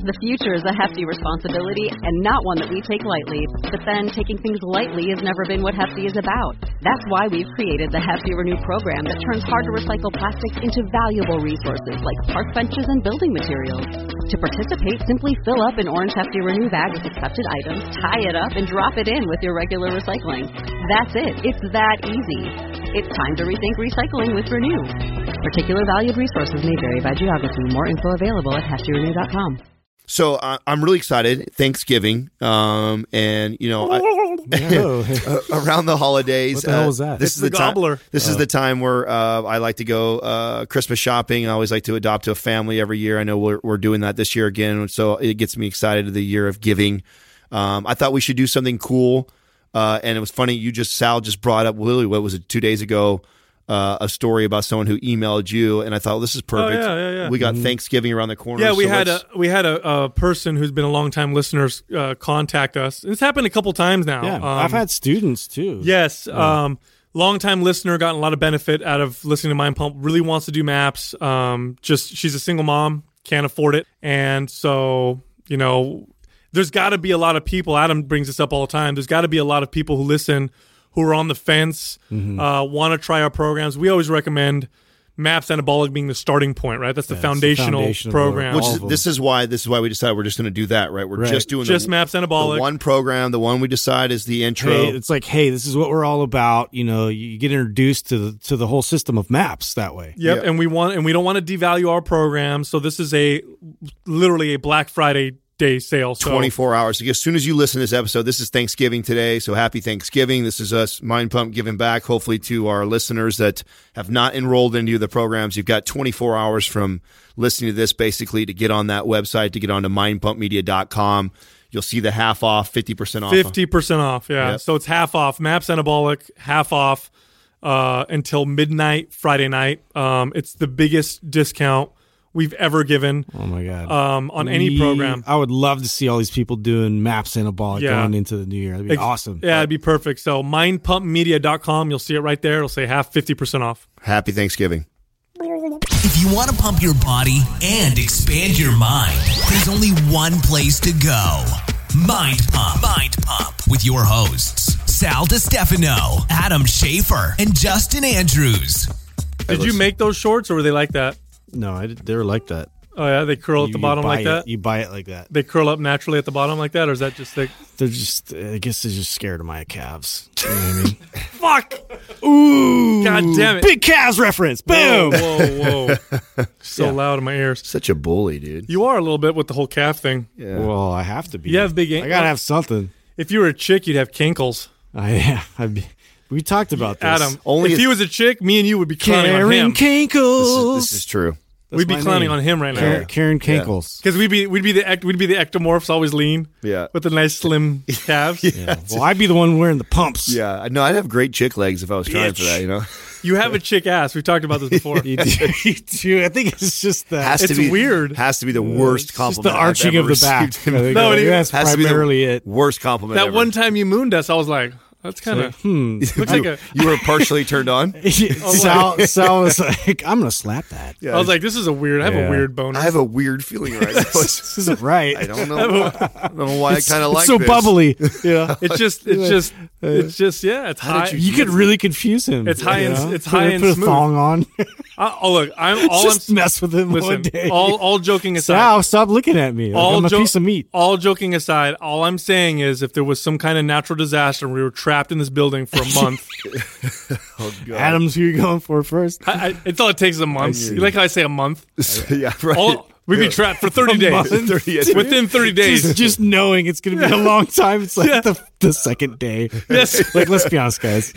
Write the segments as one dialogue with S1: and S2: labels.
S1: The future is a hefty responsibility and not one that we take lightly. But then taking things lightly has never been what Hefty is about. That's why we've created the Hefty Renew program that turns hard-to-recycle plastics into valuable resources like park benches and building materials. To participate, simply fill up an orange Hefty Renew bag with accepted items, tie it up, and drop it in with your regular recycling. That's it. It's that easy. It's time to rethink recycling with Renew. Particular valued resources may vary by geography. More info available at heftyrenew.com.
S2: So I'm really excited. Thanksgiving, and you know, around the holidays.
S3: What the hell was that?
S2: This is the
S4: gobbler.
S2: This is the time where I like to go Christmas shopping. I always like to adopt a family every year. I know we're doing that this year again, so it gets me excited. The year of giving. I thought we should do something cool, and it was funny. Sal just brought up Lily. What was it? 2 days ago. A story about someone who emailed you, and I thought, this is perfect.
S4: Oh, yeah.
S2: We got Thanksgiving around the corner.
S4: Yeah, we
S2: so
S4: had a person who's been a longtime listener contact us. It's happened a couple times now.
S3: Yeah, I've had students too.
S4: Yes, longtime listener, gotten a lot of benefit out of listening to Mind Pump. Really wants to do maps. She's a single mom, can't afford it, and so there's got to be a lot of people. Adam brings this up all the time. There's got to be a lot of people who listen, who are on the fence, want to try our programs. We always recommend MAPS Anabolic being the starting point, right? That's the foundational program.
S2: This is why we decided we're just going to do that, right? We're just doing
S4: MAPS Anabolic.
S2: The one program, the one we decide is the intro.
S3: Hey, it's like, hey, this is what we're all about. You get introduced to the whole system of MAPS that way.
S4: Yep, and we don't want to devalue our program. So this is literally a Black Friday day sale. So
S2: 24 hours. So as soon as you listen to this episode, this is Thanksgiving today. So happy Thanksgiving. This is us, Mind Pump, giving back, hopefully, to our listeners that have not enrolled into the programs. You've got 24 hours from listening to this, basically, to get on that website, to get on to mindpumpmedia.com. You'll see the half off, 50% off.
S4: 50% off, yeah. Yep. So it's half off. MAPS Anabolic, half off until midnight Friday night. It's the biggest discount we've ever given.
S3: Oh my God.
S4: On any program.
S3: I would love to see all these people doing MAPS Anabolic going into the new year. That'd be awesome.
S4: Yeah, it'd be perfect. So mindpumpmedia.com, you'll see it right there. It'll say 50% off.
S2: Happy Thanksgiving.
S5: If you want to pump your body and expand your mind, there's only one place to go. Mind Pump. Mind Pump with your hosts, Sal DiStefano, Adam Schaefer, and Justin Andrews.
S4: Did you make those shorts, or were they like that?
S3: No, they were like that.
S4: Oh, yeah? They curl at the bottom like that?
S3: You buy it like that.
S4: They curl up naturally at the bottom like that, or is that just thick?
S3: They're just, I guess they're just scared of my calves. You know what I mean?
S4: Fuck!
S3: Ooh!
S4: God damn it.
S3: Big calves reference! Boom!
S4: Whoa. So loud in my ears.
S2: Such a bully, dude.
S4: You are a little bit with the whole calf thing.
S2: Yeah.
S3: Well, I have to be.
S4: You have big...
S3: I gotta have something.
S4: If you were a chick, you'd have kinkles.
S3: We talked about this.
S4: Adam, if he was a chick, me and you would be clowning on him.
S3: Karen Kinkles!
S2: This is true.
S4: We'd be clowning on him right now.
S3: Karen Kinkles.
S4: Because we'd be the ectomorphs, always lean.
S2: Yeah.
S4: With the nice slim calves.
S3: Yeah. Well, I'd be the one wearing the pumps.
S2: Yeah. No, I'd have great chick legs if I was trying for that,
S4: You have a chick ass. We've talked about this before.
S3: You do. I think it's just that.
S4: It's weird.
S2: Has to be the worst compliment.
S3: Just the arching of the back.
S4: No,
S3: that's primarily it.
S2: Worst compliment
S4: that
S2: ever.
S4: one time you mooned us, I was like, that's kind of...
S2: Looks like you were partially turned on?
S3: Sal was like, I'm going to slap that.
S4: Yeah, I was like, this is a weird... I have a weird boner.
S2: I have a weird feeling right now.
S3: This isn't right.
S2: I don't know. I don't know why I kind of like
S3: so
S2: this.
S3: bubbly. Yeah.
S4: It's high.
S3: You could really confuse him.
S4: It's high and smooth.
S3: Put a thong on.
S4: Mess
S3: with him one day.
S4: All joking aside.
S3: Sal, stop looking at me. I'm a piece of meat.
S4: All joking aside, all I'm saying is if there was some kind of natural disaster and we were trapped in this building for a month.
S2: Oh, God.
S3: Adam's, who you going for first?
S4: It's all it takes is a month. You like how I say a month?
S2: Yeah, right.
S4: We'd be trapped for 30 days. Within 30 days.
S3: Just knowing it's going to be a long time. It's like the second day.
S4: Yes.
S3: Like, let's be honest, guys.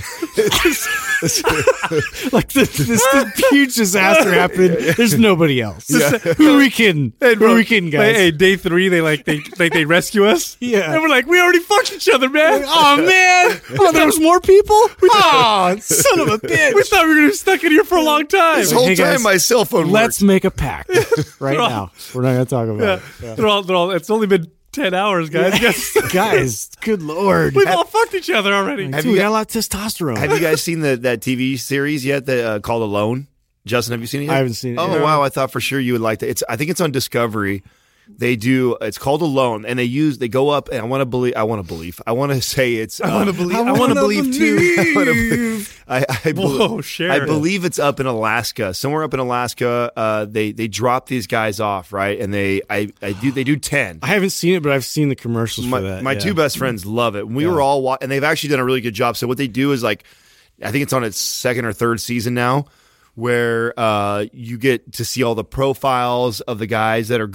S3: Like, this huge disaster happened. There's nobody else.
S2: Yeah.
S3: Who are we kidding? Who are we kidding, guys?
S4: Hey, day 3, they rescue us.
S3: Yeah.
S4: And we're like, we already fucked each other, man.
S3: Oh, man. Oh, there was more people? Oh, son of a bitch.
S4: We thought we were going to be stuck in here for a long time.
S2: This whole time my cell phone
S3: Let's
S2: worked.
S3: make a pact right now. We're not going to talk about it.
S4: They're all, it's only been 10 hours, guys.
S3: Guys, good Lord.
S4: We've all fucked each other already.
S3: We got a lot of testosterone.
S2: Have you guys seen that TV series yet that called Alone? Justin, have you seen it yet?
S3: I haven't seen it.
S2: Oh, wow. I thought for sure you would like that. I think it's on Discovery. They do. It's called Alone, and they go up, and I want to believe. I want to say it's.
S4: I want to believe too.
S2: Whoa,
S4: share
S2: I
S4: it.
S2: believe it's up in Alaska, somewhere up in Alaska. They drop these guys off, right, and they do 10.
S3: I haven't seen it, but I've seen the commercials for that.
S2: My two best friends love it. We were all and they've actually done a really good job. So what they do is like, I think it's on its second or third season now, where you get to see all the profiles of the guys that are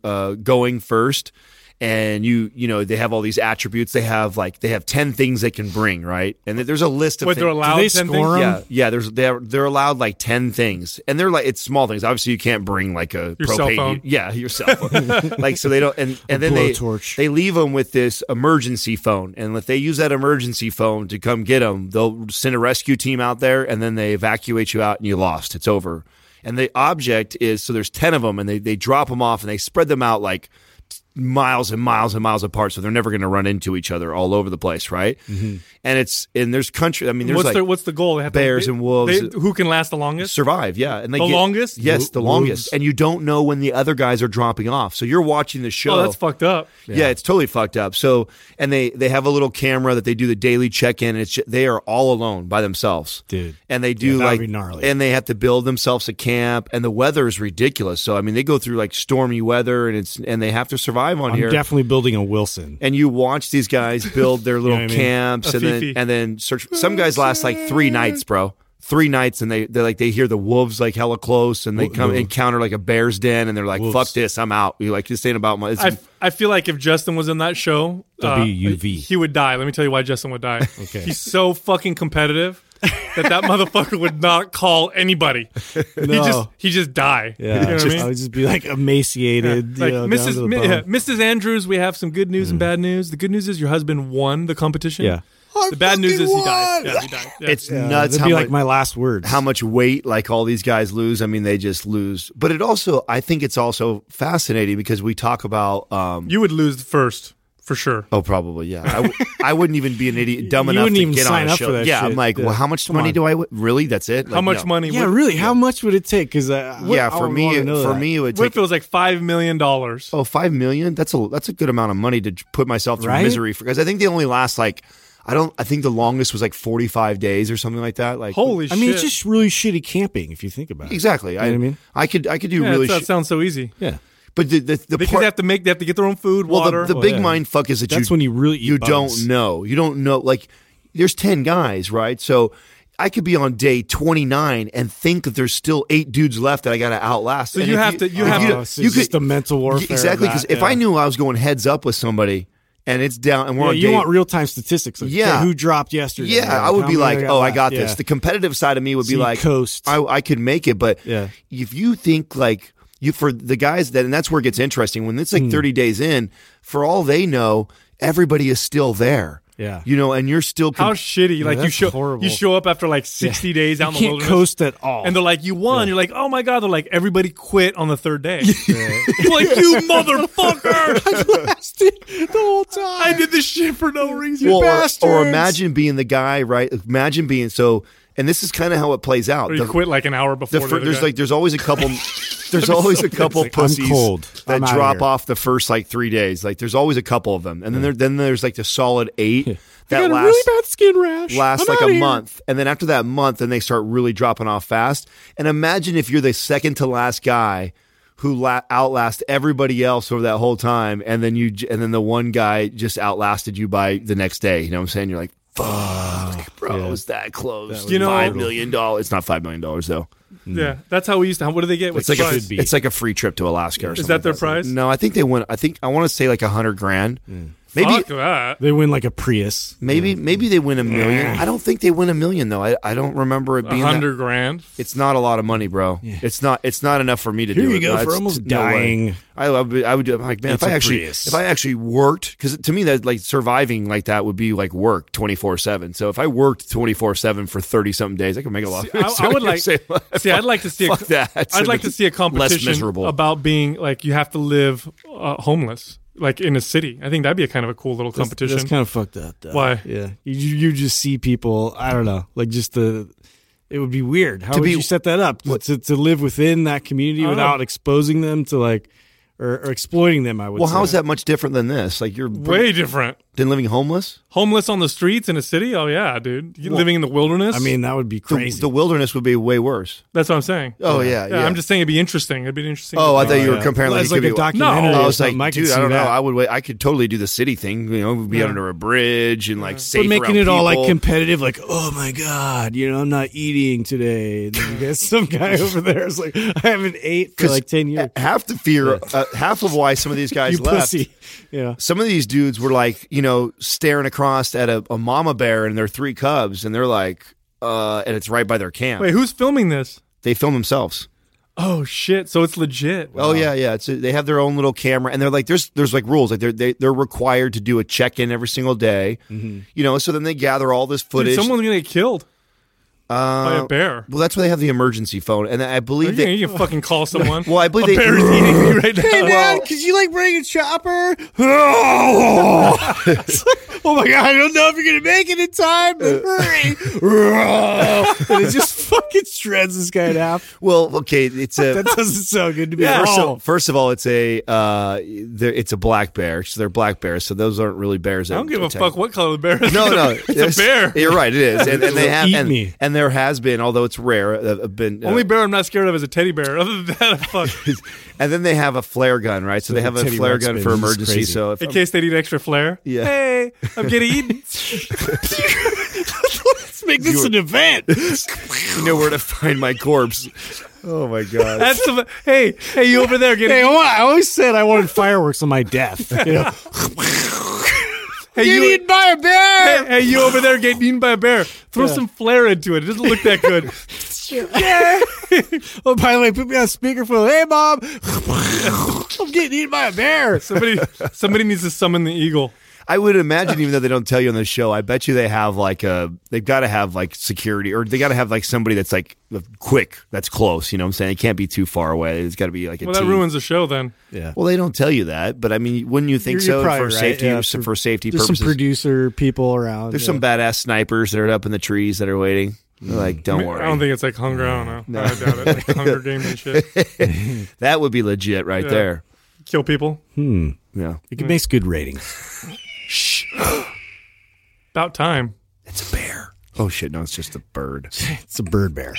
S2: going first. And they have all these attributes. They have 10 things they can bring, right? And there's a list of things.
S4: They're allowed
S3: Do they
S4: 10
S3: score
S4: things?
S3: 'em?
S2: Yeah. They're allowed like 10 things, and they're like, it's small things. Obviously, you can't bring like a
S4: Your cell
S2: propane.
S4: phone.
S2: Yeah, your cell phone. Like, so they don't. And then
S3: blowtorch.
S2: they leave them with this emergency phone, and if they use that emergency phone to come get them, they'll send a rescue team out there, and then they evacuate you out, and you lost. It's over. And the object is, so there's 10 of them, and they drop them off, and they spread them out like miles and miles and miles apart, so they're never going to run into each other all over the place, right? Mm-hmm. And there's country. I mean, there's
S4: What's the goal? They have
S2: bears and wolves.
S4: Who can last the longest?
S2: Survive, yeah, and they
S4: longest?
S2: Yes, the longest, and you don't know when the other guys are dropping off. So you're watching the show.
S4: Oh, that's fucked up.
S2: Yeah, it's totally fucked up. So, and they have a little camera that they do the daily check-in. And they are all alone by themselves,
S3: Dude.
S2: And they do
S3: that'd be gnarly.
S2: and they have to build themselves a camp. And the weather is ridiculous. So I mean, they go through like stormy weather, and they have to survive on
S3: I'm
S2: here.
S3: definitely building a Wilson.
S2: And you watch these guys build their little
S3: what I mean?
S2: camps,
S4: A Fifi.
S2: and then search. Some guys last like 3 nights, bro. 3 nights, and they hear the wolves like hella close, and they come encounter like a bear's den, and they're like,
S3: Wolves.
S2: "Fuck this, I'm out." You like, this ain't about my.
S4: I feel like if Justin was in that show,
S3: WUV.
S4: he would die. Let me tell you why Justin would die.
S3: Okay.
S4: He's so fucking competitive that motherfucker would not call anybody.
S3: No.
S4: He just die.
S3: Yeah,
S4: You know what I mean?
S3: I would just be like emaciated.
S4: Like,
S3: down to the bone.
S4: Mrs. Andrews, we have some good news and bad news. The good news is your husband won the competition.
S3: Yeah.
S4: The bad news is he died. Yeah, he died. Yeah.
S2: It's
S3: Yeah,
S2: nuts.
S3: that'd
S2: How
S3: be
S2: much,
S3: like my last words.
S2: how much weight like all these guys lose. I mean, they just lose. But I think it's also fascinating because we talk about.
S4: You would lose first, for sure.
S2: Oh, probably, yeah. I wouldn't even be an idiot, dumb
S3: You
S2: enough
S3: wouldn't
S2: to
S3: even
S2: get
S3: sign
S2: on a
S3: up
S2: show.
S3: for that
S2: yeah,
S3: shit.
S2: I'm like,
S3: Yeah.
S2: well, how much
S3: Come
S2: money
S3: on.
S2: do I? Really? That's it?
S4: How
S2: Like,
S4: much
S2: no.
S4: money?
S3: Yeah,
S4: would,
S3: really. How much would it take? Because
S2: Yeah, for me, it would
S4: What
S2: take.
S4: if it was like $5 million?
S2: Oh, $5 million? That's a good amount of money to put myself through
S3: Right?
S2: misery because I think they only last like I think the longest was like 45 days or something like that. Like
S4: Holy
S3: I
S4: shit!
S3: mean, it's just really shitty camping if you think about it.
S2: exactly.
S3: know what I mean?
S2: I could do
S4: Yeah,
S2: really
S4: that sounds so easy.
S3: Yeah.
S2: but the
S4: Because
S2: part,
S4: they have to get their own food,
S2: well,
S4: water.
S2: the big
S3: yeah.
S2: mind fuck is that
S3: That's when you really eat
S2: you
S3: bugs.
S2: don't know. You don't know. Like there's 10 guys, right? So I could be on day 29 and think that there's still 8 dudes left that I got to outlast.
S4: So
S2: And
S4: you
S2: if
S4: have to- you have to-
S3: So it's just the mental warfare.
S2: exactly because if I knew I was going heads up with somebody and it's down and we're on
S3: you
S2: day,
S3: want real time statistics. Like,
S2: Yeah.
S3: okay, who dropped yesterday?
S2: yeah, I
S3: Like,
S2: would
S3: how
S2: be
S3: many
S2: like, oh, I got
S3: left?
S2: this.
S3: Yeah.
S2: The competitive side of me would
S3: So
S2: be
S3: you
S2: like,
S3: coast.
S2: I could make it, but
S3: Yeah.
S2: if you think like you for the guys that, and that's where it gets interesting when it's like 30 days in, for all they know, everybody is still there.
S3: Yeah.
S2: And you're still
S4: How shitty! Like
S3: that's horrible.
S4: you show up after like 60 days out in
S3: You
S4: the
S3: can't
S4: wilderness,
S3: coast at all.
S4: and they're like, "You won." You're like, "Oh my god!" They're like, "Everybody quit on the 3rd day." You're like, "You motherfucker!
S3: the whole time.
S4: I did this shit for no reason."
S2: well, or
S3: bastards.
S2: imagine being the guy, right? Imagine being so, and this is kind of how it plays out.
S4: Or you quit like an hour before. the other guy.
S2: There's always a couple. There's always a couple
S3: Like, I'm
S2: pussies
S3: cold.
S2: that
S3: I'm outta
S2: drop
S3: here.
S2: off the first like 3 days. Like there's always a couple of them, and then there's like the solid 8
S3: I
S2: that
S3: got a
S2: last
S3: really bad skin rash.
S2: last
S3: I'm
S2: like
S3: outta
S2: a
S3: here.
S2: month, and then after that month, then they start really dropping off fast. And imagine if you're the second to last guy who outlast everybody else over that whole time, and then the one guy just outlasted you by the next day. You know what I'm saying? You're like, fuck, bro, it was that close.
S3: That would
S2: $5 million. It's not $5 million though.
S4: yeah, that's how we used to. What do they get? What's
S2: It's like
S4: the prize?
S2: it's like a free trip to Alaska or something.
S4: Is that their
S2: like
S4: prize?
S2: No, I think they won. I want to say like $100,000. Maybe
S4: Fuck that.
S3: They win like a Prius.
S2: maybe they win $1 million. I don't think they win $1 million though. I don't remember it being that.
S4: $100,000.
S2: It's not a lot of money, bro. It's not enough for me to
S3: Here
S2: do
S3: you
S2: it.
S3: go
S2: No,
S3: for
S2: it's
S3: almost
S2: no way.
S3: dying.
S2: I would do. I'm like, man,
S3: It's
S2: if
S3: a
S2: I
S3: Prius.
S2: actually worked, because to me that like surviving like that would be like work 24/7. So if I worked 24/7 for 30 something days, I could make a lot.
S4: I would like. See, I'd like to see.
S2: Fuck that.
S4: I'd like to see a competition
S2: miserable.
S4: about being like you have to live homeless, like in a city. I think that'd be a kind of a cool little competition.
S3: That's kind of fucked up. Though.
S4: Why?
S3: Yeah, you just see people. I don't know, like just the. It would be weird. How would you set that up to live within that community
S4: I don't
S3: without
S4: know.
S3: exposing them to like or exploiting them. I would.
S2: Well,
S3: say.
S2: how is that much different than this? Like you're
S4: Way different.
S2: than living homeless.
S4: Homeless on the streets in a city? Oh, yeah, dude. You living in the wilderness?
S3: I mean, that would be crazy.
S2: The wilderness would be way worse.
S4: That's what I'm saying.
S2: Oh yeah.
S4: I'm just saying it'd be interesting. It'd be an interesting.
S2: Oh, I thought you were
S3: yeah.
S2: comparing
S3: Well, it's
S2: like,
S3: like a documentary.
S2: No, I
S3: or
S2: was like,
S3: something. I could
S2: dude, I
S3: see
S2: don't know.
S3: that.
S2: I would wait. I could totally do the city thing. Be under a bridge and like safe
S3: But making
S2: around
S3: it all like
S2: people.
S3: competitive, like, oh my god, I'm not eating today. And then you get some guy over there is like, I haven't ate for like 10 years.
S2: Half the fear, half of why some of these guys
S3: You
S2: left.
S3: pussy. Yeah.
S2: Some of these dudes were like, staring across at a mama bear and their 3 cubs, and they're like, and it's right by their camp.
S4: Wait, who's filming this?
S2: They film themselves.
S4: Oh shit! So it's legit.
S2: Oh yeah. They have their own little camera, and they're like, there's like rules, like they're required to do a check in every single day. So then they gather all this footage.
S4: Dude, someone's gonna get killed by a bear.
S2: Well, that's why they have the emergency phone, and I believe
S4: You can fucking call someone.
S2: Well, I believe
S4: a bear is eating me right now.
S3: Hey man, could you like bring a chopper? Oh my god, I don't know if you're gonna make it in time. But hurry! And it just fucking shreds this guy in half.
S2: Well, okay, it's a.
S3: That doesn't sound good to me.
S4: Yeah.
S3: at all.
S2: First of all, it's a black bear. So they're black bears. So those aren't really bears.
S4: I don't give a fuck what color the bear is.
S2: No,
S4: it's a bear.
S2: You're right. It is, and they have,
S3: Eat me.
S2: and there has been, although it's rare, been
S4: Only bear I'm not scared of is a teddy bear. Other than that, fuck.
S2: And then they have a flare gun, right? So they have a
S3: Teddy
S2: flare
S3: Ruxpin
S2: gun for
S3: is
S2: emergency.
S3: crazy.
S2: So if
S4: In case they need extra flair.
S2: Yeah.
S4: Hey, I'm getting eaten.
S3: Let's make this an event.
S2: you know where to find my corpse. Oh my god!
S4: That's the. Hey, you over there getting?
S3: Hey, I always said I wanted fireworks on my death.
S4: Hey,
S3: Get
S4: you.
S3: eaten by a bear.
S4: Hey, you over there getting eaten by a bear? Throw some flair into it. It doesn't look that good.
S3: Oh, by the way, put me on speakerphone. Hey, Mom, I'm getting eaten by a bear.
S4: Somebody needs to summon the eagle.
S2: I would imagine, even though they don't tell you on the show, I bet you they have they've got to have like security, or they got to have like somebody that's like quick, that's close. You know what I'm saying? It can't be too far away. It's got to be like a
S4: Well, that
S2: team.
S4: ruins the show then.
S3: Yeah.
S2: Well, they don't tell you that, but I mean, wouldn't you think
S3: You're
S2: so
S3: probably
S2: for
S3: right.
S2: safety?
S3: Yeah,
S2: for safety
S3: There's
S2: purposes.
S3: some producer people around.
S2: There's some badass snipers that are up in the trees that are waiting. They're like, don't worry.
S4: I don't think it's like Hunger. I don't know. I doubt it. Like Hunger Games and shit.
S2: That would be legit right
S4: Yeah.
S2: there.
S4: Kill people.
S2: Yeah.
S3: It makes good ratings.
S4: About time.
S2: It's a bear. Oh shit! No, it's just a bird.
S3: It's a bird bear.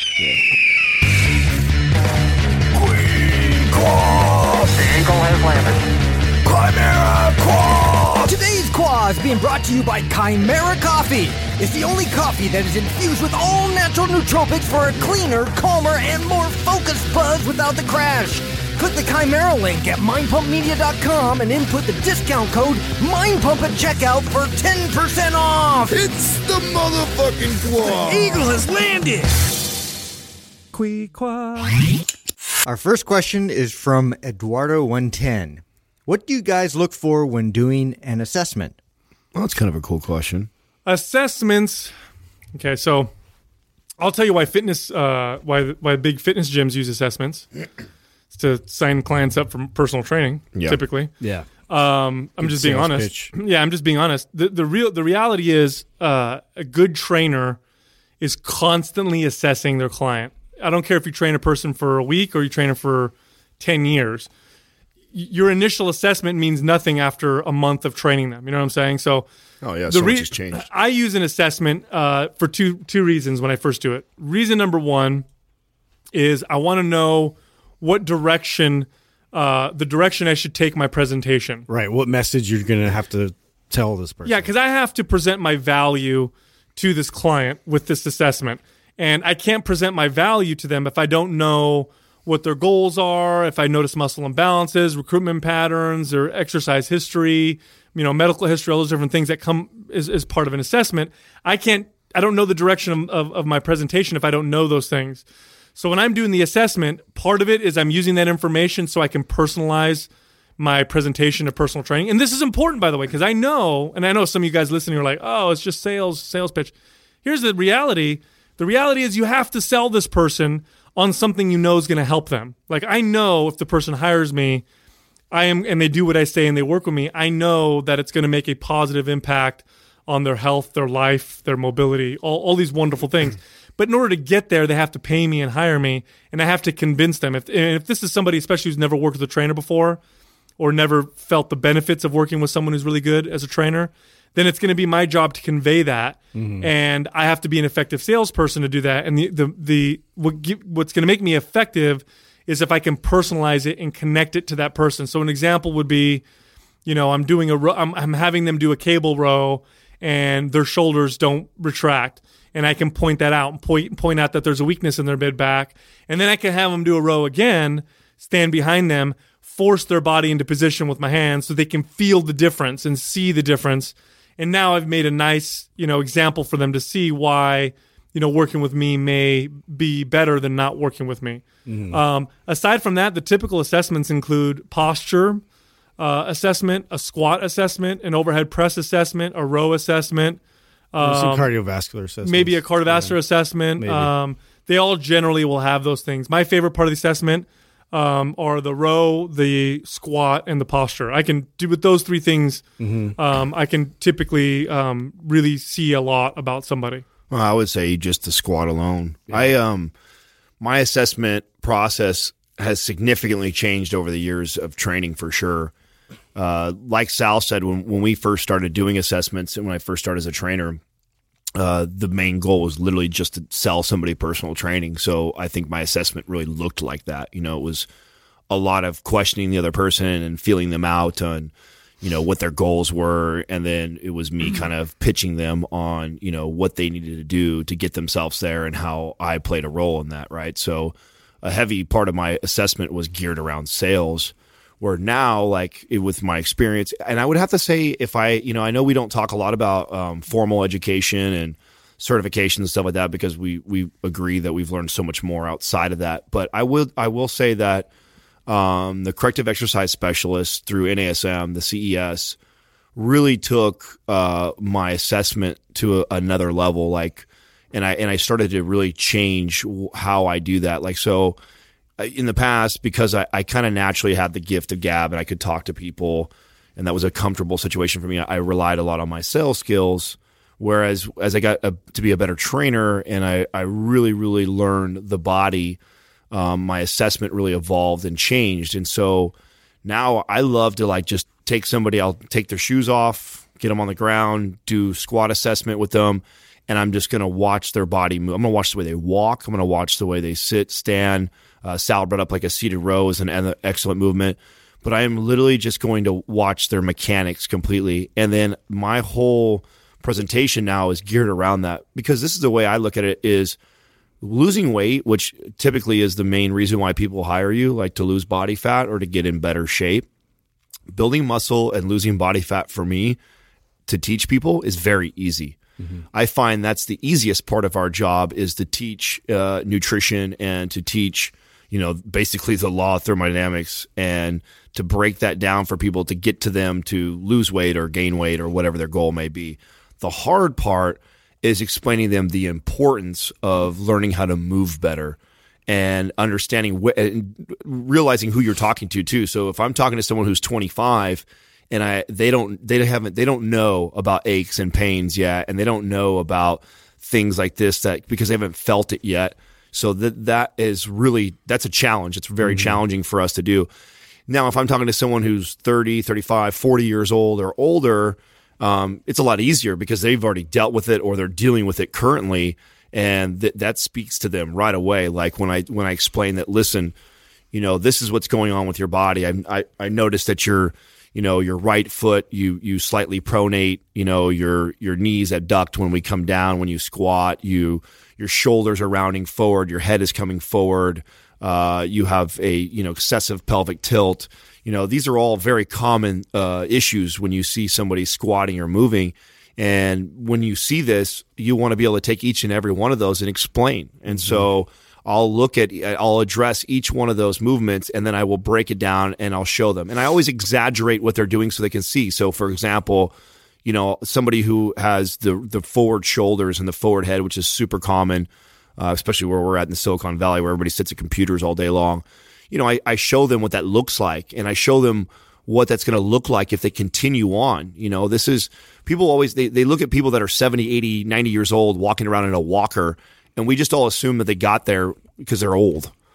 S6: Today's Quah is being brought to you by Chimera Coffee. It's the only coffee that is infused with all natural nootropics for a cleaner, calmer, and more focused buzz without the crash. Click the Chimera link at mindpumpmedia.com and input the discount code MINDPUMP at checkout for 10% off.
S2: It's the motherfucking claw.
S6: Eagle has landed.
S7: Our first question is from Eduardo110. What do you guys look for when doing an assessment?
S2: Well, that's kind of a cool question.
S4: Assessments. Okay, so I'll tell you why why big fitness gyms use assessments. It's to sign clients up for personal training, typically.
S3: Yeah.
S4: I'm just being honest.
S3: pitch.
S4: Yeah, I'm just being honest. The reality is a good trainer is constantly assessing their client. I don't care if you train a person for a week or you train them for 10 years. Your initial assessment means nothing after a month of training them. You know what I'm saying? So,
S2: Oh yeah, so much has changed.
S4: I use an assessment for two reasons when I first do it. Reason number one is I want to know what direction, the direction I should take my presentation.
S3: Right. What message you're going to have to tell this person?
S4: Yeah, because I have to present my value to this client with this assessment. And I can't present my value to them if I don't know what their goals are, if I notice muscle imbalances, recruitment patterns, or exercise history, medical history, all those different things that come as part of an assessment. I don't know the direction of my presentation if I don't know those things. So when I'm doing the assessment, part of it is I'm using that information so I can personalize my presentation of personal training. And this is important, by the way, because I know some of you guys listening are like, oh, it's just sales pitch. Here's the reality. The reality is you have to sell this person on something you know is going to help them. Like I know if the person hires me, and they do what I say and they work with me, I know that it's going to make a positive impact on their health, their life, their mobility, all these wonderful things. But in order to get there, they have to pay me and hire me, and I have to convince them. If this is somebody, especially who's never worked with a trainer before, or never felt the benefits of working with someone who's really good as a trainer, then it's going to be my job to convey that. And I have to be an effective salesperson to do that. And what's going to make me effective is if I can personalize it and connect it to that person. So an example would be, I'm doing I'm having them do a cable row and their shoulders don't retract. And I can point that out and point out that there's a weakness in their mid back. And then I can have them do a row again, stand behind them, force their body into position with my hands so they can feel the difference and see the difference. And now I've made a nice, example for them to see why, working with me may be better than not working with me. Aside from that, the typical assessments include posture assessment, a squat assessment, an overhead press assessment, a row assessment.
S3: Some cardiovascular assessments.
S4: Maybe a cardiovascular assessment. They all generally will have those things. My favorite part of the assessment are the row, the squat, and the posture. I can do with those three things. I can typically really see a lot about somebody.
S2: Well, I would say just the squat alone. My assessment process has significantly changed over the years of training for sure. Like Sal said, when we first started doing assessments and when I first started as a trainer, the main goal was literally just to sell somebody personal training. So I think my assessment really looked like that. It was a lot of questioning the other person and feeling them out on, what their goals were. And then it was me kind of pitching them on, what they needed to do to get themselves there and how I played a role in that. Right. So a heavy part of my assessment was geared around sales, where now, with my experience, and I would have to say, if I know we don't talk a lot about formal education and certification and stuff like that because we agree that we've learned so much more outside of that. But I will say that the corrective exercise specialist through NASM, the CES, really took my assessment to another level. And I started to really change how I do that. So in the past, because I kind of naturally had the gift of gab and I could talk to people, and that was a comfortable situation for me, I relied a lot on my sales skills. Whereas as I got to be a better trainer and I really, really learned the body, my assessment really evolved and changed. And so now I love to just take somebody, I'll take their shoes off, get them on the ground, do squat assessment with them, and I'm just going to watch their body move. I'm going to watch the way they walk. I'm going to watch the way they sit, stand. Sal brought up a seated row is an excellent movement. But I am literally just going to watch their mechanics completely. And then my whole presentation now is geared around that, because this is the way I look at it is losing weight, which typically is the main reason why people hire you, to lose body fat or to get in better shape. Building muscle and losing body fat for me to teach people is very easy. I find that's the easiest part of our job is to teach nutrition and to teach, basically the law of thermodynamics and to break that down for people to get to them to lose weight or gain weight or whatever their goal may be. The hard part is explaining them the importance of learning how to move better and understanding and realizing who you're talking to too. So if I'm talking to someone who's 25 and they don't know about aches and pains yet, and they don't know about things like this because they haven't felt it yet. So that's a challenge. It's very challenging for us to do. Now, if I'm talking to someone who's 30, 35, 40 years old or older, it's a lot easier because they've already dealt with it or they're dealing with it currently, and that speaks to them right away. Like when I explain that, listen, this is what's going on with your body. I noticed that your right foot, you slightly pronate, your knees abduct when we come down, when you squat, your shoulders are rounding forward, your head is coming forward, you have a, excessive pelvic tilt. These are all very common issues when you see somebody squatting or moving. And when you see this, you want to be able to take each and every one of those and explain. And so I'll address each one of those movements, and then I will break it down and I'll show them. And I always exaggerate what they're doing so they can see. So for example, somebody who has the forward shoulders and the forward head, which is super common, especially where we're at in the Silicon Valley, where everybody sits at computers all day long. I show them what that looks like, and I show them what that's going to look like if they continue on. This is people always, they look at people that are 70, 80, 90 years old walking around in a walker, and we just all assume that they got there because they're old.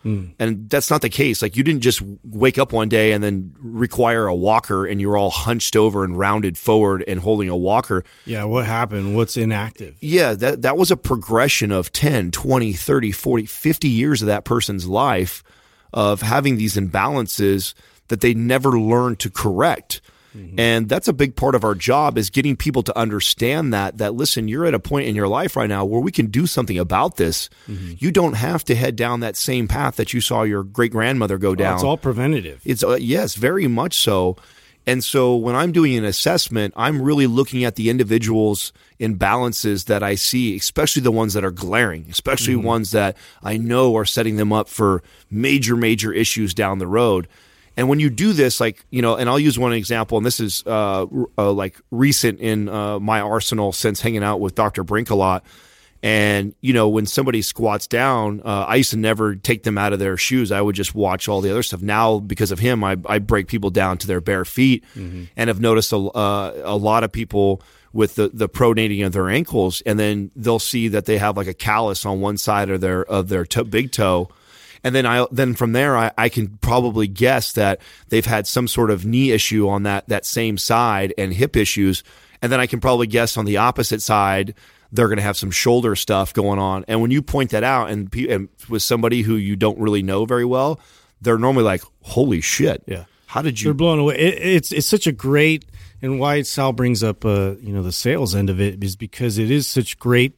S2: And that's not the case. Like, you didn't just wake up one day and then require a walker and you're all hunched over and rounded forward and holding a walker.
S3: Yeah, what happened? What's inactive?
S2: Yeah, that was a progression of 10, 20, 30, 40, 50 years of that person's life of having these imbalances that they never learned to correct. And that's a big part of our job, is getting people to understand that listen, you're at a point in your life right now where we can do something about this. You don't have to head down that same path that you saw your great grandmother go down.
S3: It's all preventative.
S2: It's yes, very much so. And so when I'm doing an assessment, I'm really looking at the individual's imbalances that I see, especially the ones that are glaring, especially ones that I know are setting them up for major issues down the road. And when you do this, like, and I'll use one example, and this is like recent in my arsenal since hanging out with Dr. Brink a lot. And, when somebody squats down, I used to never take them out of their shoes. I would just watch all the other stuff. Now, because of him, I break people down to their bare feet, and have noticed a lot of people with the pronating of their ankles, and then they'll see that they have like a callus on one side of their big toe. And then from there, I can probably guess that they've had some sort of knee issue on that same side and hip issues. And then I can probably guess on the opposite side, they're going to have some shoulder stuff going on. And when you point that out and with somebody who you don't really know very well, they're normally like, holy shit.
S3: Yeah.
S2: How did you?
S3: They're blown away. It's such a great, and why Sal brings up, the sales end of it is because it is such great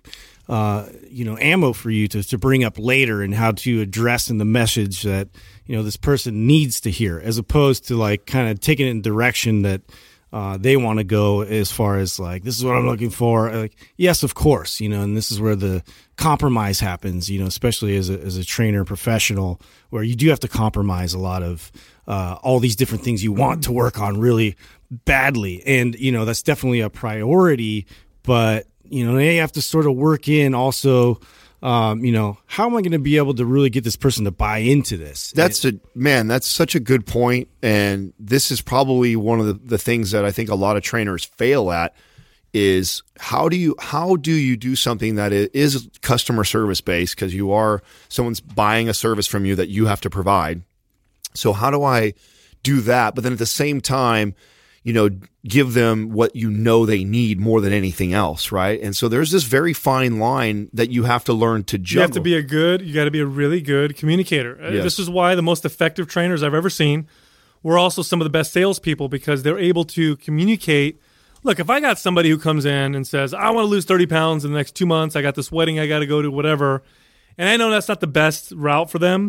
S3: ammo for you to bring up later, and how to address in the message that, this person needs to hear, as opposed to like kind of taking it in direction that they want to go, as far as like, this is what I'm looking for. Like, yes, of course, and this is where the compromise happens, especially as a trainer professional, where you do have to compromise a lot of all these different things you want to work on really badly. And, that's definitely a priority, but they have to sort of work in also, how am I going to be able to really get this person to buy into this?
S2: That's such a good point. And this is probably one of the things that I think a lot of trainers fail at, is how do you do something that is customer service based, because someone's buying a service from you that you have to provide. So how do I do that? But then at the same time, give them what they need more than anything else, right? And so there's this very fine line that you have to learn to juggle.
S4: You got to be a really good communicator.
S2: Yes.
S4: This is why the most effective trainers I've ever seen were also some of the best salespeople, because they're able to communicate. Look, if I got somebody who comes in and says, I want to lose 30 pounds in the next 2 months, I got this wedding I got to go to, whatever, and I know that's not the best route for them,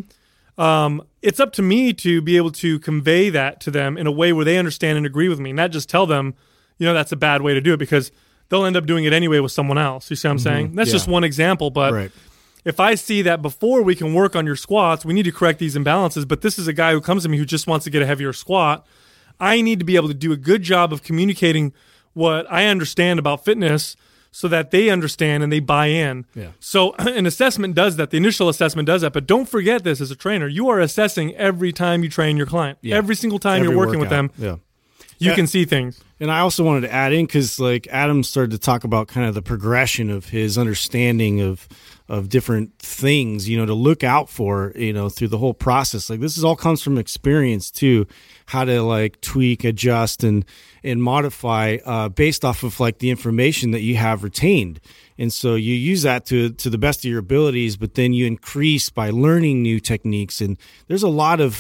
S4: it's up to me to be able to convey that to them in a way where they understand and agree with me, not just tell them, that's a bad way to do it, because they'll end up doing it anyway with someone else. You see what I'm saying? That's just one example. But if I see that before we can work on your squats, we need to correct these imbalances, but this is a guy who comes to me who just wants to get a heavier squat, I need to be able to do a good job of communicating what I understand about fitness so that they understand and they buy in. Yeah. So an assessment does that. The initial assessment does that. But don't forget this as a trainer. You are assessing every time you train your client. Yeah. Every single time you're working with them, you can see things.
S3: And I also wanted to add in, because like Adam started to talk about kind of the progression of his understanding of different things, to look out for, through the whole process. Like, this is all comes from experience too, how to like tweak, adjust, and modify based off of like the information that you have retained. And so you use that to the best of your abilities, but then you increase by learning new techniques. And there's a lot of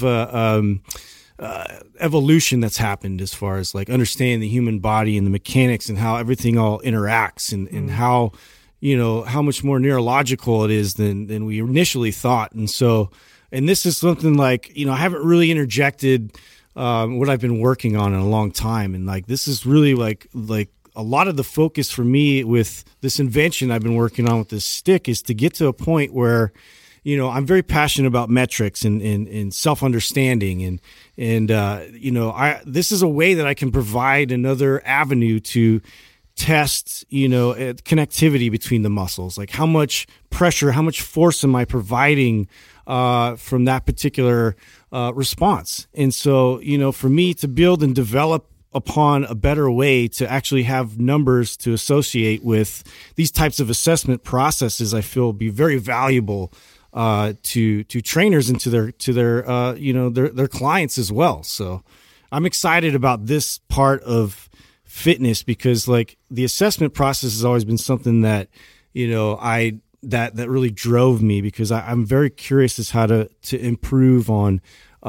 S3: evolution that's happened as far as like understanding the human body and the mechanics and how everything all interacts, and how, how much more neurological it is than we initially thought. And so, and this is something like, I haven't really interjected what I've been working on in a long time. And like, this is really like a lot of the focus for me with this invention I've been working on with this stick is to get to a point where, I'm very passionate about metrics and self-understanding. And this is a way that I can provide another avenue to test, connectivity between the muscles. Like, how much pressure, how much force am I providing from that particular response? And so, for me to build and develop upon a better way to actually have numbers to associate with these types of assessment processes, I feel be very valuable to trainers and to their clients as well. So I'm excited about this part of fitness because like the assessment process has always been something that, that really drove me because I'm very curious as how to improve on,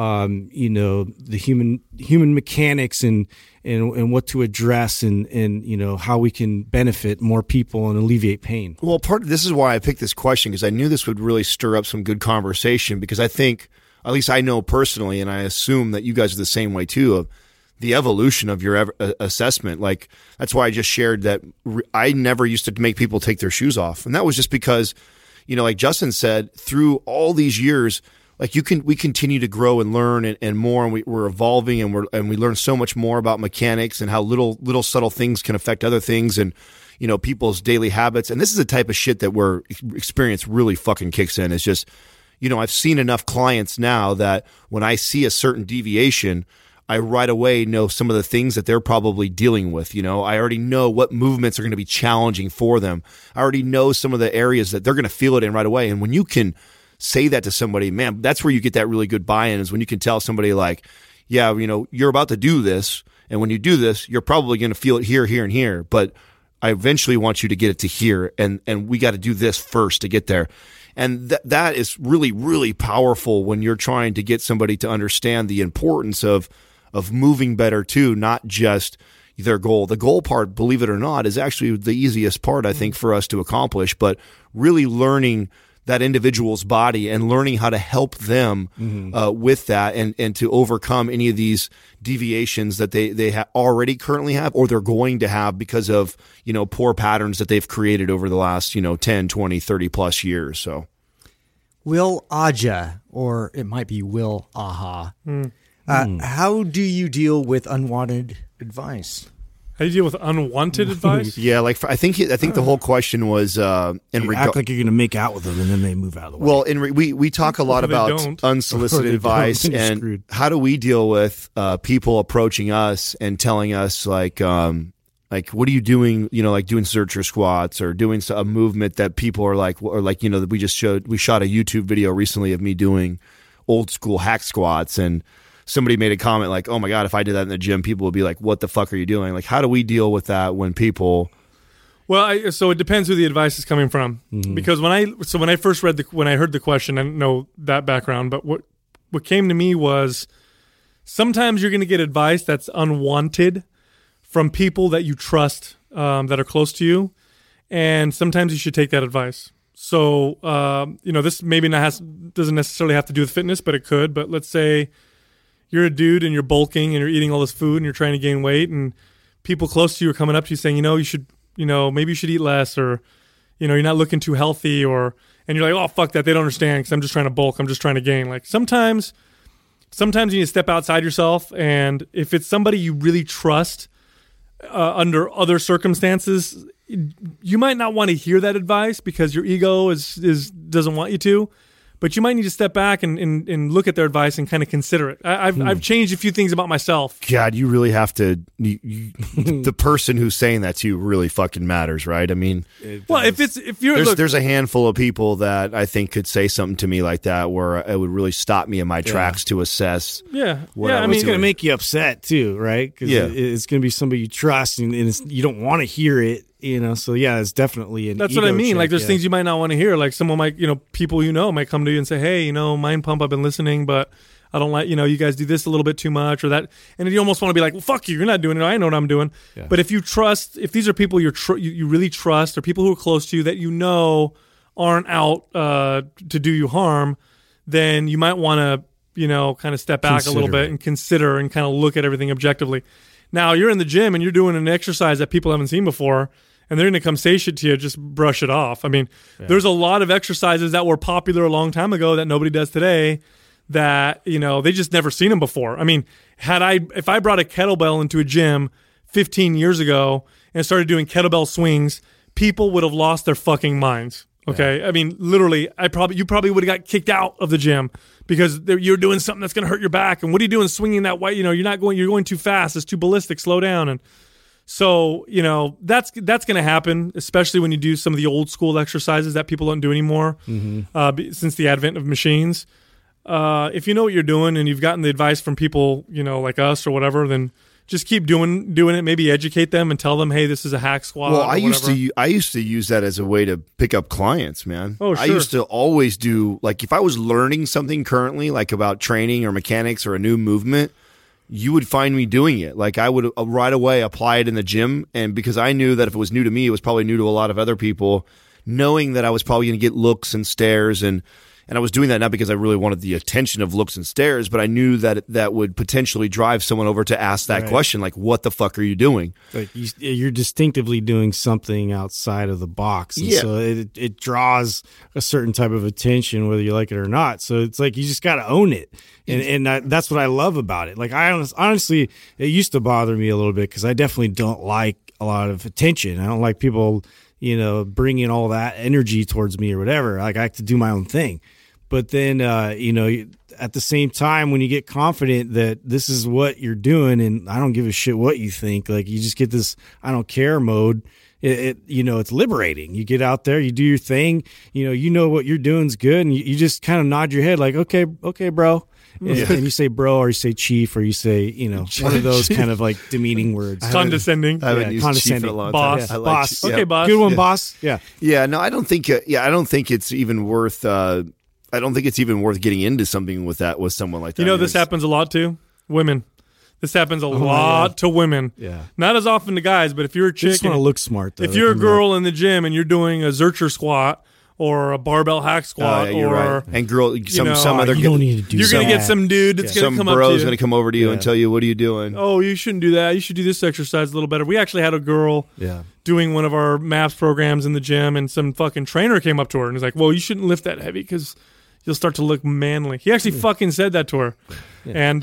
S3: the human mechanics and what to address and how we can benefit more people and alleviate pain.
S2: Well, this is why I picked this question because I knew this would really stir up some good conversation because I think, at least I know personally, and I assume that you guys are the same way too, of the evolution of your assessment. Like, that's why I just shared that I never used to make people take their shoes off. And that was just because, like Justin said, through all these years, like we continue to grow and learn and more, and we're evolving and we learn so much more about mechanics and how little subtle things can affect other things and, people's daily habits. And this is the type of shit that we're experience really fucking kicks in. It's just, I've seen enough clients now that when I see a certain deviation, I right away know some of the things that they're probably dealing with. I already know what movements are going to be challenging for them. I already know some of the areas that they're going to feel it in right away. And when you can say that to somebody, man, that's where you get that really good buy-in, is when you can tell somebody like, yeah, you're about to do this. And when you do this, you're probably going to feel it here, here, and here. But I eventually want you to get it to here. And we got to do this first to get there. And that is really, really powerful when you're trying to get somebody to understand the importance of moving better too, not just their goal. The goal part, believe it or not, is actually the easiest part, I think, for us to accomplish, but really learning that individual's body and learning how to help them with that and to overcome any of these deviations that they already currently have or they're going to have because of, poor patterns that they've created over the last, 10, 20, 30 plus years. So
S7: Will Aja, or it might be Will Aha. How do you deal with unwanted advice?
S4: How do you deal with unwanted advice?
S2: Yeah, I think the whole question was
S3: act like you're going to make out with them and then they move out of the way.
S2: Well, we talk a lot about unsolicited advice and screwed. How do we deal with people approaching us and telling us like what are you doing? Like doing searcher squats or doing a movement that people are like, that we shot a YouTube video recently of me doing old school hack squats and somebody made a comment like, oh my God, if I did that in the gym, people would be like, what the fuck are you doing? Like, how do we deal with that when people...
S4: Well, so it depends who the advice is coming from. Mm-hmm. Because when I first when I heard the question, I didn't know that background, but what came to me was sometimes you're going to get advice that's unwanted from people that you trust, that are close to you. And sometimes you should take that advice. So, this maybe doesn't necessarily have to do with fitness, but it could. But let's say you're a dude and you're bulking and you're eating all this food and you're trying to gain weight and people close to you are coming up to you saying, you should, maybe you should eat less or, you're not looking too healthy and you're like, oh, fuck that. They don't understand because I'm just trying to bulk. I'm just trying to gain. Like sometimes you need to step outside yourself. And if it's somebody you really trust under other circumstances, you might not want to hear that advice because your ego doesn't want you to. But you might need to step back and look at their advice and kind of consider it. I've changed a few things about myself.
S2: God, you really have to. The person who's saying that to you really fucking matters, right? I mean,
S4: there's
S2: a handful of people that I think could say something to me like that where it would really stop me in my tracks to assess.
S4: Yeah,
S3: it's going to make you upset too, right? Because it's going to be somebody you trust and you don't want to hear it. So yeah, it's definitely
S4: that's what I mean.
S3: Check,
S4: like there's things you might not want to hear. Like someone might, people might come to you and say, hey, Mind Pump, I've been listening, but I don't like, you guys do this a little bit too much or that. And you almost want to be like, well, fuck you, you're not doing it. I know what I'm doing. Yeah. But if these are people you really trust or people who are close to you that aren't out to do you harm, then you might want to, kind of step back a little bit and consider and kind of look at everything objectively. Now you're in the gym and you're doing an exercise that people haven't seen before. And they're going to come say shit to you, just brush it off. I mean, there's a lot of exercises that were popular a long time ago that nobody does today that, they just never seen them before. I mean, if I brought a kettlebell into a gym 15 years ago and started doing kettlebell swings, people would have lost their fucking minds. Okay. Yeah. I mean, literally, you probably would have got kicked out of the gym because you're doing something that's going to hurt your back. And what are you doing swinging that way? You're going too fast. It's too ballistic. Slow down. And So, that's going to happen, especially when you do some of the old school exercises that people don't do anymore since the advent of machines. If you know what you're doing and you've gotten the advice from people, like us or whatever, then just keep doing it. Maybe educate them and tell them, hey, this is a hack squat.
S2: Well, I used to use that as a way to pick up clients, man.
S4: Oh, sure.
S2: I used to always do, like, if I was learning something currently, like about training or mechanics or a new movement, you would find me doing it. Like, I would right away apply it in the gym. And because I knew that if it was new to me, it was probably new to a lot of other people, knowing that I was probably going to get looks and stares. And I was doing that not because I really wanted the attention of looks and stares, but I knew that that would potentially drive someone over to ask that question, like, what the fuck are you doing?
S3: Like you're distinctively doing something outside of the box. And so it draws a certain type of attention, whether you like it or not. So it's like you just got to own it. And that's what I love about it. Like, honestly, it used to bother me a little bit because I definitely don't like a lot of attention. I don't like people, bringing all that energy towards me or whatever. Like, I like to do my own thing. But then, at the same time, when you get confident that this is what you're doing and I don't give a shit what you think, like, you just get this I don't care mode. It's liberating. You get out there, you do your thing, you know what you're doing is good, and you just kind of nod your head like, okay, bro. And you say bro, or you say chief, or you say, one of those kind of like demeaning words.
S4: Condescending.
S2: I haven't used chief in a long time.
S4: Boss.
S2: I like
S3: Boss.
S4: Okay, boss.
S3: Good one, boss. Yeah.
S2: Yeah, no, I don't think it's even worth I don't think it's even worth getting into something with someone like that.
S4: This happens a lot too. Women. This happens a lot to women.
S3: Yeah.
S4: Not as often to guys, but if you're a chick,
S3: You just want to look smart, though.
S4: if you're a girl in the gym and you're doing a Zercher squat or a barbell hack squat,
S2: you're
S4: or
S2: right. And girl, some other
S3: you don't need to do
S4: you're going to get some dude that's going
S2: some
S4: to come up to
S2: bro's
S4: you.
S2: going to come over to you and tell you, what are you doing?
S4: Oh, you shouldn't do that. You should do this exercise a little better. We actually had a girl doing one of our MAPS programs in the gym, and some fucking trainer came up to her and was like, well, you shouldn't lift that heavy because you'll start to look manly. He actually fucking said that to her. And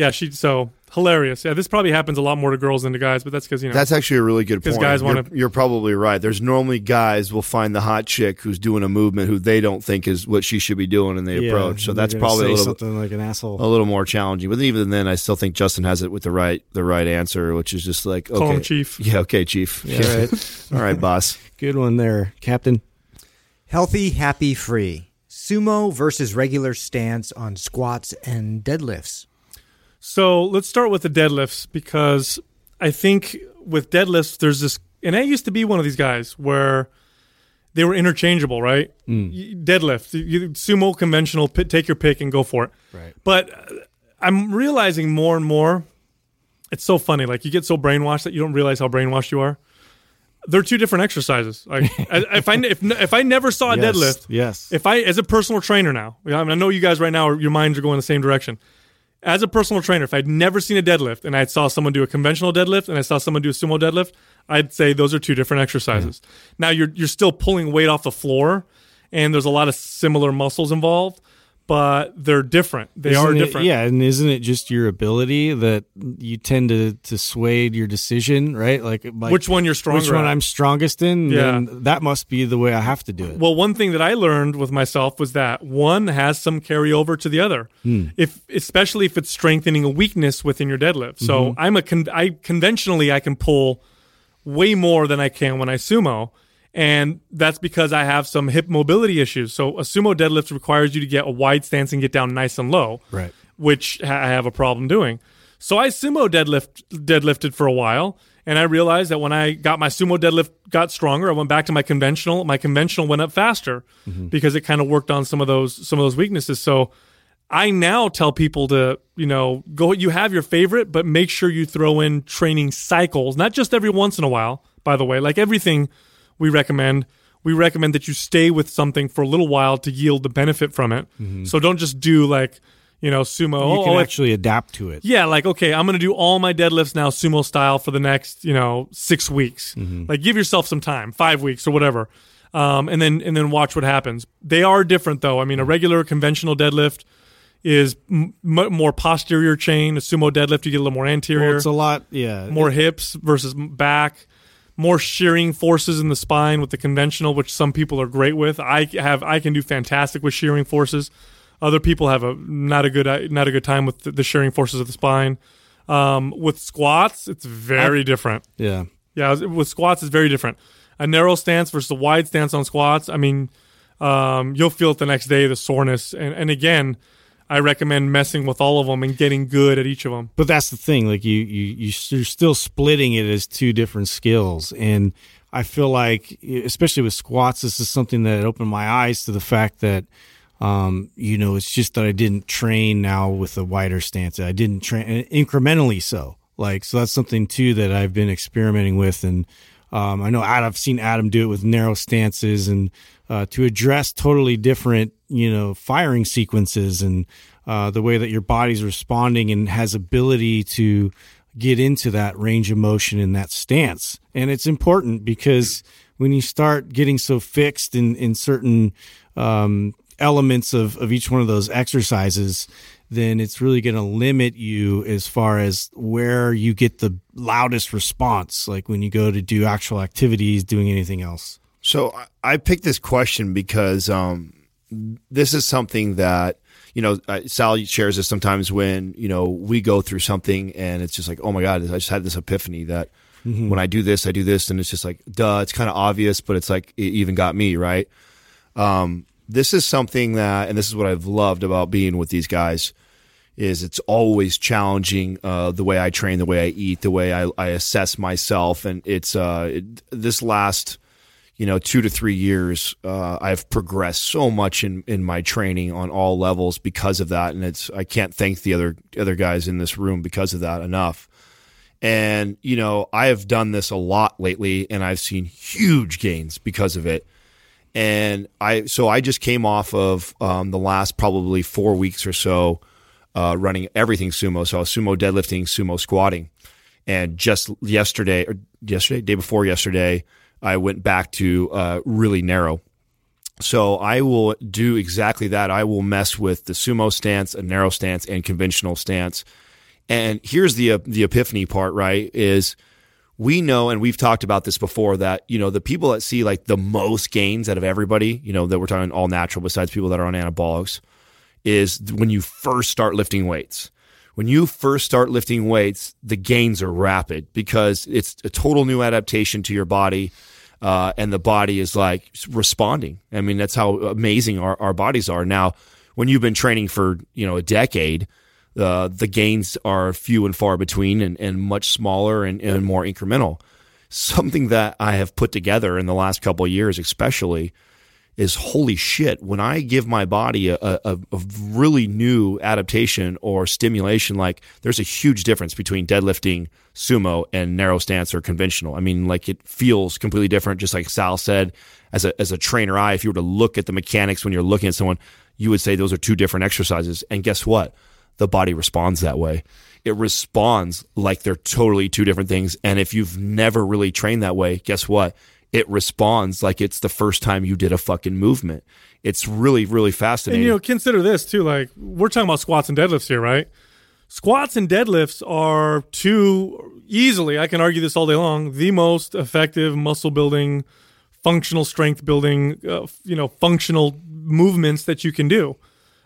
S4: so hilarious. Yeah, this probably happens a lot more to girls than to guys, but that's because,
S2: That's actually a really good point.
S4: Guys
S2: you're probably right. There's normally guys will find the hot chick who's doing a movement who they don't think is what she should be doing, and they approach. So that's probably a little
S3: something like an asshole.
S2: A little more challenging. But even then, I still think Justin has it with the right answer, which is just like, okay.
S4: Call him chief.
S2: Yeah, okay, chief.
S3: Yeah, right.
S2: All right, boss.
S3: Good one there, Captain.
S7: Healthy, happy, free. Sumo versus regular stance on squats and deadlifts.
S4: So let's start with the deadlifts, because I think with deadlifts, there's this, and I used to be one of these guys where they were interchangeable, right? Deadlift, sumo, conventional, take your pick and go for it.
S3: Right.
S4: But I'm realizing more and more, it's so funny. Like, you get so brainwashed that you don't realize how brainwashed you are. They're two different exercises. Like, if I never saw a deadlift, if I, as a personal trainer now, I know you guys right now, your minds are going the same direction. As a personal trainer, if I'd never seen a deadlift and I saw someone do a conventional deadlift and I saw someone do a sumo deadlift, I'd say those are two different exercises. Now, you're still pulling weight off the floor, and there's a lot of similar muscles involved, but they're different. They are different.
S3: Yeah, and isn't it just your ability that you tend to sway your decision, right? Like
S4: which one you're stronger
S3: Which one
S4: at.
S3: I'm strongest in, then that must be the way I have to do it.
S4: Well, one thing that I learned with myself was that one has some carryover to the other, especially if it's strengthening a weakness within your deadlift. So conventionally I can pull way more than I can when I sumo. And that's because I have some hip mobility issues. So a sumo deadlift requires you to get a wide stance and get down nice and low,
S3: right? Which
S4: I have a problem doing. So I sumo deadlifted for a while, and I realized that when I got my sumo deadlift got stronger, I went back to my conventional. My conventional went up faster because it kind of worked on some of those weaknesses. So I now tell people to, go. You have your favorite, but make sure you throw in training cycles, not just every once in a while. By the way, like everything. We recommend that you stay with something for a little while to yield the benefit from it. So don't just do like, sumo.
S3: You can actually adapt to it.
S4: Yeah, like, okay, I'm going to do all my deadlifts now sumo style for the next, 6 weeks. Like, give yourself some time, 5 weeks or whatever, and then watch what happens. They are different, though. I mean, a regular conventional deadlift is more posterior chain. A sumo deadlift, you get a little more anterior.
S3: Well, it's a lot,
S4: more hips versus back. More shearing forces in the spine with the conventional, which some people are great with. I can do fantastic with shearing forces. Other people have not a good time with the shearing forces of the spine. With squats, it's very different.
S3: Yeah,
S4: Yeah, with squats, it's very different. A narrow stance versus a wide stance on squats, I mean, you'll feel it the next day, the soreness. And again, I recommend messing with all of them and getting good at each of them.
S3: But that's the thing. Like you're still splitting it as two different skills. And I feel like, especially with squats, this is something that opened my eyes to the fact that, it's just that I didn't train now with a wider stance. I didn't train incrementally so. So that's something too that I've been experimenting with. And I know I've seen Adam do it with narrow stances and to address totally different, firing sequences and the way that your body's responding and has ability to get into that range of motion in that stance. And it's important because when you start getting so fixed in certain elements of each one of those exercises, then it's really going to limit you as far as where you get the loudest response, like when you go to do actual activities, doing anything else.
S2: So I picked this question because this is something that, Sal shares this sometimes when, we go through something and it's just like, oh my God, I just had this epiphany that when I do this, and it's just like, duh, it's kind of obvious, but it's like, it even got me, right? This is something that, and this is what I've loved about being with these guys, is it's always challenging the way I train, the way I eat, the way I assess myself. And it's this last, 2 to 3 years, I've progressed so much in my training on all levels because of that. And I can't thank the other guys in this room because of that enough. And, I have done this a lot lately and I've seen huge gains because of it. And I just came off of the last probably 4 weeks or so running everything sumo. So I was sumo deadlifting, sumo squatting. And just day before yesterday, I went back to really narrow. So I will do exactly that. I will mess with the sumo stance, a narrow stance, and conventional stance. And here's the epiphany part, right, is we know, and we've talked about this before, that, the people that see like the most gains out of everybody, that we're talking all natural besides people that are on anabolics, is when you first start lifting weights. When you first start lifting weights, the gains are rapid because it's a total new adaptation to your body, and the body is like responding. I mean, that's how amazing our bodies are. Now, when you've been training for, a decade, the gains are few and far between and much smaller and more incremental. Something that I have put together in the last couple of years especially is, holy shit, when I give my body a really new adaptation or stimulation, like there's a huge difference between deadlifting sumo and narrow stance or conventional. I mean, like it feels completely different, just like Sal said. As a trainer eye, if you were to look at the mechanics when you're looking at someone, you would say those are two different exercises. And guess what? The body responds that way. It responds like they're totally two different things. And if you've never really trained that way, guess what? It responds like it's the first time you did a fucking movement. It's really, really fascinating.
S4: And, consider this too. Like, we're talking about squats and deadlifts here, right? Squats and deadlifts are two, easily, I can argue this all day long, the most effective muscle building, functional strength building, functional movements that you can do.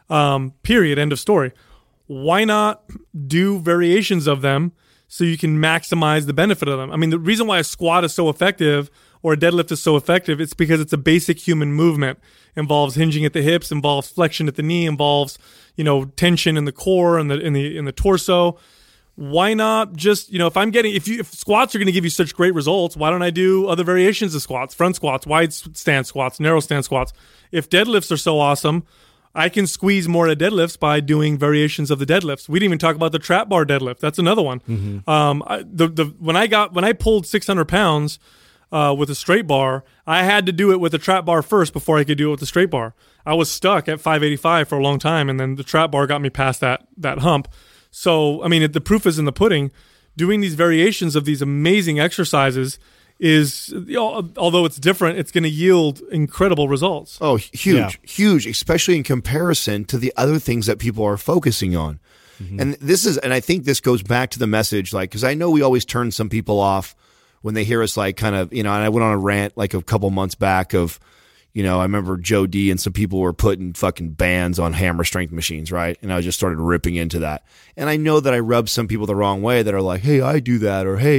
S4: Period. End of story. Why not do variations of them so you can maximize the benefit of them? I mean, the reason why a squat is so effective or a deadlift is so effective, it's because it's a basic human movement. Involves hinging at the hips, involves flexion at the knee, involves, tension in the core and in the torso. Why not just, if squats are going to give you such great results, why don't I do other variations of squats, front squats, wide stance squats, narrow stance squats? If deadlifts are so awesome, I can squeeze more at deadlifts by doing variations of the deadlifts. We didn't even talk about the trap bar deadlift. That's another one. Mm-hmm. When I pulled 600 pounds with a straight bar, I had to do it with a trap bar first before I could do it with the straight bar. I was stuck at 585 for a long time, and then the trap bar got me past that hump. So, I mean, the proof is in the pudding. Doing these variations of these amazing exercises is, although it's different, it's going to yield incredible results.
S2: Oh, huge, especially in comparison to the other things that people are focusing on. Mm-hmm. And I think this goes back to the message, like, because I know we always turn some people off when they hear us, like, kind of, and I went on a rant like a couple months back of, I remember Joe D and some people were putting fucking bans on hammer strength machines, right? And I just started ripping into that. And I know that I rubbed some people the wrong way that are like, hey, I do that, or hey,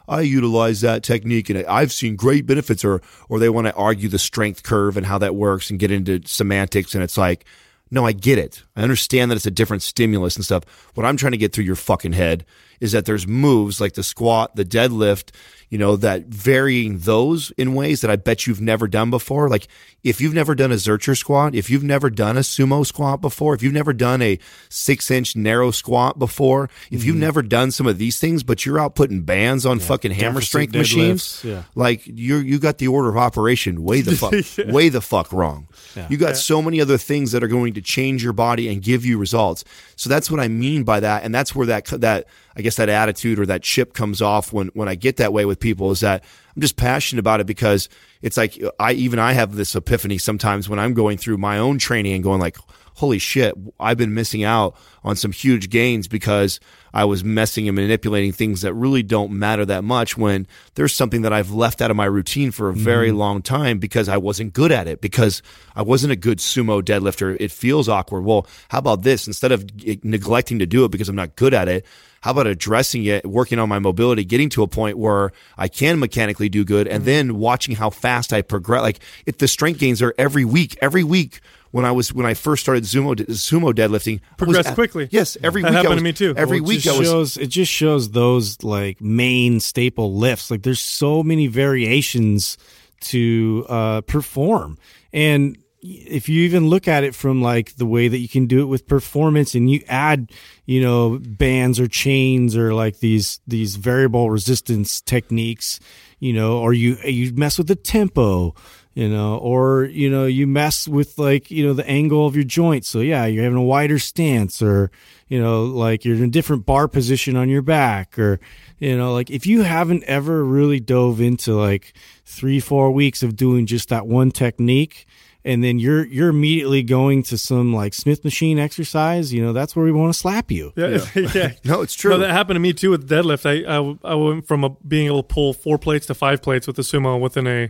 S2: I utilize that technique and I've seen great benefits, or they want to argue the strength curve and how that works and get into semantics. And it's like, no, I get it. I understand that it's a different stimulus and stuff. What I'm trying to get through your fucking head is that there's moves like the squat, the deadlift, that varying those in ways that I bet you've never done before. Like if you've never done a Zercher squat, if you've never done a sumo squat before, if you've never done a 6-inch narrow squat before, if you've never done some of these things, but you're out putting bands on fucking hammer strength machines, like you got the order of operation way the fuck wrong. Yeah. You got so many other things that are going to change your body and give you results. So that's what I mean by that. And that's where that I guess that attitude or that chip comes off when I get that way with people, is that I'm just passionate about it, because it's like I have this epiphany sometimes when I'm going through my own training and going like, holy shit, I've been missing out on some huge gains because I was messing and manipulating things that really don't matter that much, when there's something that I've left out of my routine for a very long time because I wasn't good at it, because I wasn't a good sumo deadlifter. It feels awkward. Well, how about this? Instead of neglecting to do it because I'm not good at it, how about addressing it, working on my mobility, getting to a point where I can mechanically do good, and then watching how fast I progress. Like if the strength gains are every week. When I first started sumo deadlifting,
S4: progressed quickly.
S2: Yes, every week
S4: happened to me too.
S2: Every week
S3: it just shows those like main staple lifts. Like there's so many variations to perform, and if you even look at it from like the way that you can do it with performance, and you add, bands or chains or like these variable resistance techniques, or you mess with the tempo, or you mess with like the angle of your joints. So yeah, you're having a wider stance, or like you're in a different bar position on your back, or like if you haven't ever really dove into like 3-4 weeks of doing just that one technique, and then you're immediately going to some like Smith machine exercise, that's where we want to slap you.
S4: Yeah.
S2: No, it's true.
S4: No, that happened to me too with deadlift. I went from being able to pull 4 plates to 5 plates with the sumo within a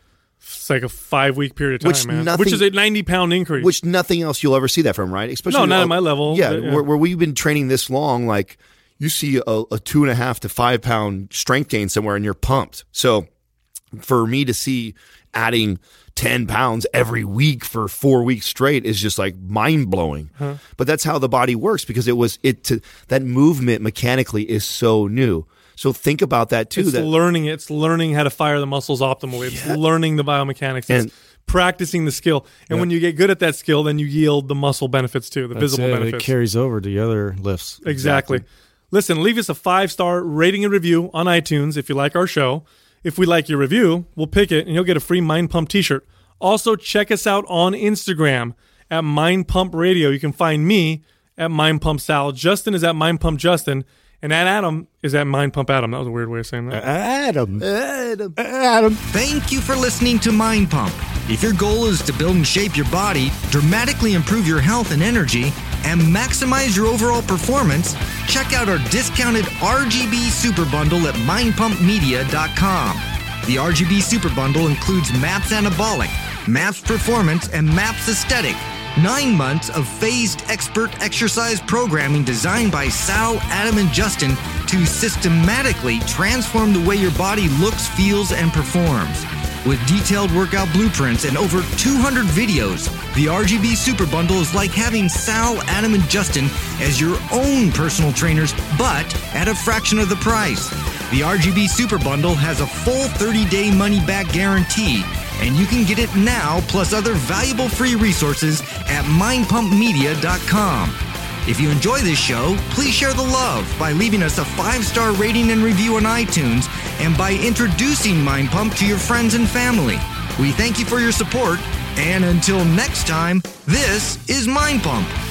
S4: 5-week period of time, which is a 90-pound increase.
S2: Which nothing else you'll ever see that from, right? Especially
S4: not at my level.
S2: Yeah, where we've been training this long, like you see a 2.5 to 5 pound strength gain somewhere and you're pumped. So for me to see adding 10 pounds every week for 4 weeks straight is just like mind blowing. But that's how the body works, because that movement mechanically is so new. So think about that too.
S4: It's learning how to fire the muscles optimally. It's learning the biomechanics. It's practicing the skill. And when you get good at that skill, then you yield the muscle benefits too, visible benefits.
S3: It carries over to the other lifts.
S4: Exactly. Listen, leave us a 5-star rating and review on iTunes if you like our show. If we like your review, we'll pick it and you'll get a free Mind Pump t-shirt. Also, check us out on Instagram at Mind Pump Radio. You can find me at Mind Pump Sal. Justin is at Mind Pump Justin. And Adam is at Mind Pump Adam. That was a weird way of saying that.
S3: Adam.
S6: Thank you for listening to Mind Pump. If your goal is to build and shape your body, dramatically improve your health and energy, and maximize your overall performance, check out our discounted RGB Super Bundle at mindpumpmedia.com. The RGB Super Bundle includes MAPS Anabolic, MAPS Performance, and MAPS Aesthetic. 9 months of phased expert exercise programming designed by Sal, Adam, and Justin to systematically transform the way your body looks, feels, and performs. With detailed workout blueprints and over 200 videos, the RGB Super Bundle is like having Sal, Adam, and Justin as your own personal trainers, but at a fraction of the price. The RGB Super Bundle has a full 30-day money-back guarantee, and you can get it now, plus other valuable free resources at mindpumpmedia.com. If you enjoy this show, please share the love by leaving us a 5-star rating and review on iTunes, and by introducing Mind Pump to your friends and family. We thank you for your support, and until next time, this is Mind Pump.